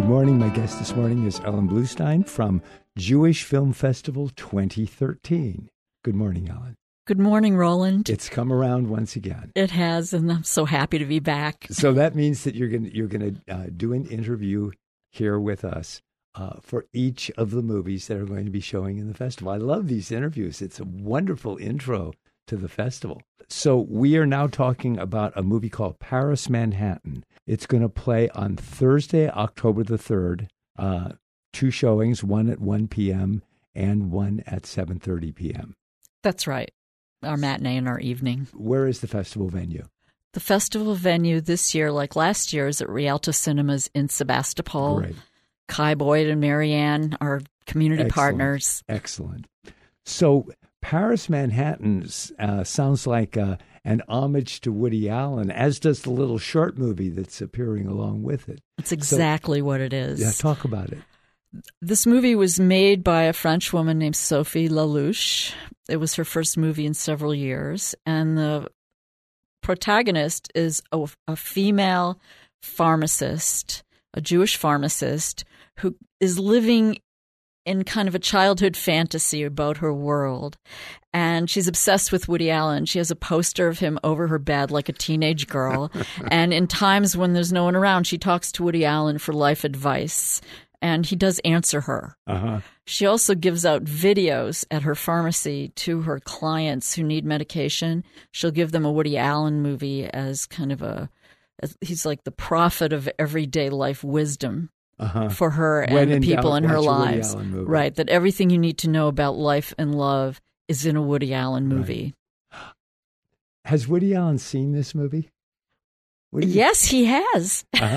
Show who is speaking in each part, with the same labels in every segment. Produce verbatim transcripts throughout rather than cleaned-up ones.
Speaker 1: Good morning. My guest this morning is Ellen Bluestein from Jewish Film Festival twenty thirteen. Good morning, Ellen.
Speaker 2: Good morning, Roland.
Speaker 1: It's come around once again.
Speaker 2: It has, and I'm so happy to be back.
Speaker 1: So that means that you're going you're going to uh, do an interview here with us uh, for each of the movies that are going to be showing in the festival. I love these interviews. It's a wonderful intro to the festival. So we are now talking about a movie called Paris, Manhattan. It's going to play on Thursday, October the third. Uh, two showings, one at one p.m. and one at seven thirty p.m.
Speaker 2: That's right. Our matinee and our evening.
Speaker 1: Where is the festival venue?
Speaker 2: The festival venue this year, like last year, is at Rialto Cinemas in Sebastopol.
Speaker 1: Great.
Speaker 2: Kai Boyd and Marianne are community
Speaker 1: Excellent.
Speaker 2: partners.
Speaker 1: Excellent. So Paris, Manhattan uh, sounds like uh, an homage to Woody Allen, as does the little short movie that's appearing along with it.
Speaker 2: It's exactly so, what it is.
Speaker 1: Yeah, talk about it.
Speaker 2: This movie was made by a French woman named Sophie Lalouche. It was her first movie in several years. And the protagonist is a, a female pharmacist, a Jewish pharmacist, who is living in kind of a childhood fantasy about her world. And she's obsessed with Woody Allen. She has a poster of him over her bed like a teenage girl. And in times when there's no one around, she talks to Woody Allen for life advice. And he does answer her. Uh-huh. She also gives out videos at her pharmacy to her clients who need medication. She'll give them a Woody Allen movie as kind of a, as, he's like the prophet of everyday life wisdom uh-huh. for her
Speaker 1: when
Speaker 2: and the people
Speaker 1: doubt,
Speaker 2: in her lives. Right, that everything you need to know about life and love is in a Woody Allen movie.
Speaker 1: Right. Has Woody Allen seen this movie?
Speaker 2: Yes, he has. Uh-huh.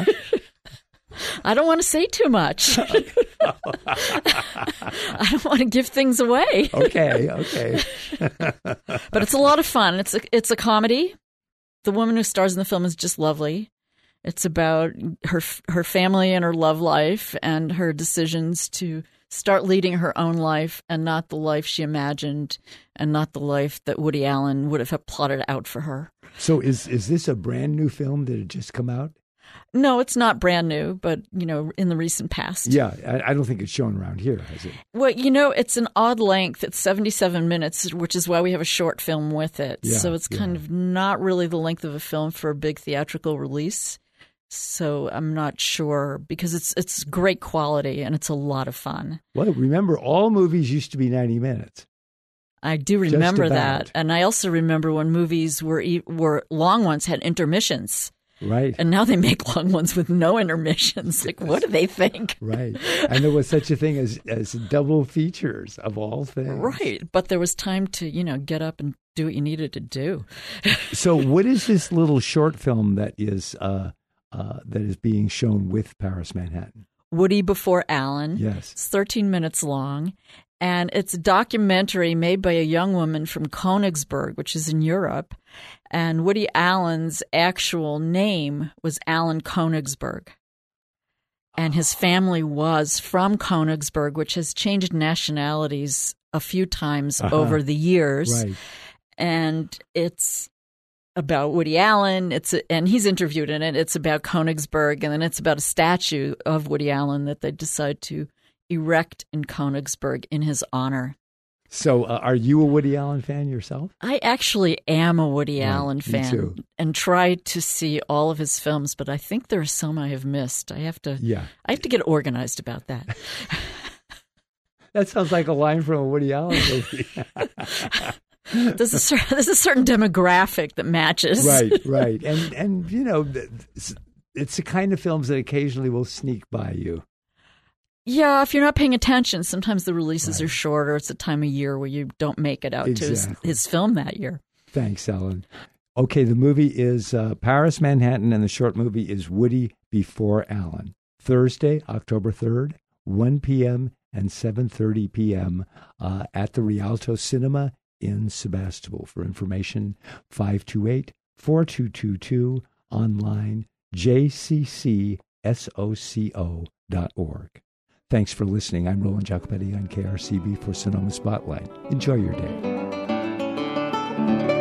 Speaker 2: I don't want to say too much. I don't want to give things away.
Speaker 1: Okay, okay.
Speaker 2: But it's a lot of fun. It's a, it's a comedy. The woman who stars in the film is just lovely. It's about her her family and her love life and her decisions to start leading her own life and not the life she imagined and not the life that Woody Allen would have plotted out for her.
Speaker 1: So is is this a brand new film that had just come out?
Speaker 2: No, it's not brand new, but, you know, in the recent past.
Speaker 1: Yeah, I, I don't think it's shown around here, has it?
Speaker 2: Well, you know, it's an odd length. It's seventy-seven minutes, which is why we have a short film with it.
Speaker 1: Yeah,
Speaker 2: so it's kind
Speaker 1: yeah.
Speaker 2: of not really the length of a film for a big theatrical release. So I'm not sure, because it's it's great quality and it's a lot of fun.
Speaker 1: Well, remember, all movies used to be ninety minutes.
Speaker 2: I do remember that. And I also remember when movies were were long ones had intermissions.
Speaker 1: Right.
Speaker 2: And now they make long ones with no intermissions. Like, what do they think?
Speaker 1: Right. And there was such a thing as, as double features of all things.
Speaker 2: Right. But there was time to, you know, get up and do what you needed to do.
Speaker 1: So what is this little short film that is uh, uh, that is being shown with Paris, Manhattan?
Speaker 2: Woody Before Allen.
Speaker 1: Yes.
Speaker 2: It's thirteen minutes long. And it's a documentary made by a young woman from Königsberg, which is in Europe. And Woody Allen's actual name was Alan Königsberg. And his family was from Königsberg, which has changed nationalities a few times uh-huh. over the years.
Speaker 1: Right.
Speaker 2: And it's about Woody Allen. It's a, and he's interviewed in it. It's about Königsberg, and then it's about a statue of Woody Allen that they decide to erect in Königsberg in his honor.
Speaker 1: So uh, are you a Woody Allen fan yourself?
Speaker 2: I actually am a Woody
Speaker 1: right,
Speaker 2: Allen fan
Speaker 1: too.
Speaker 2: and try to see all of his films, but I think there are some I have missed. I have to
Speaker 1: yeah.
Speaker 2: I have to get organized about that.
Speaker 1: That sounds like a line from a Woody Allen movie.
Speaker 2: There's a, cer- there's a certain demographic that matches.
Speaker 1: Right, right. And, and you know, it's the kind of films that occasionally will sneak by you.
Speaker 2: Yeah, if you're not paying attention, sometimes the releases
Speaker 1: right.
Speaker 2: are shorter. It's a time of year where you don't make it out
Speaker 1: exactly.
Speaker 2: to his, his film that year.
Speaker 1: Thanks, Ellen. Okay, the movie is uh, Paris, Manhattan, and the short movie is Woody Before Allen. Thursday, October third, one p.m. and seven thirty p.m. Uh, at the Rialto Cinema in Sebastopol. For information, five two eight, four two two two, online, j c c soco dot org. Thanks for listening. I'm Roland Giacobetti on K R C B for Sonoma Spotlight. Enjoy your day.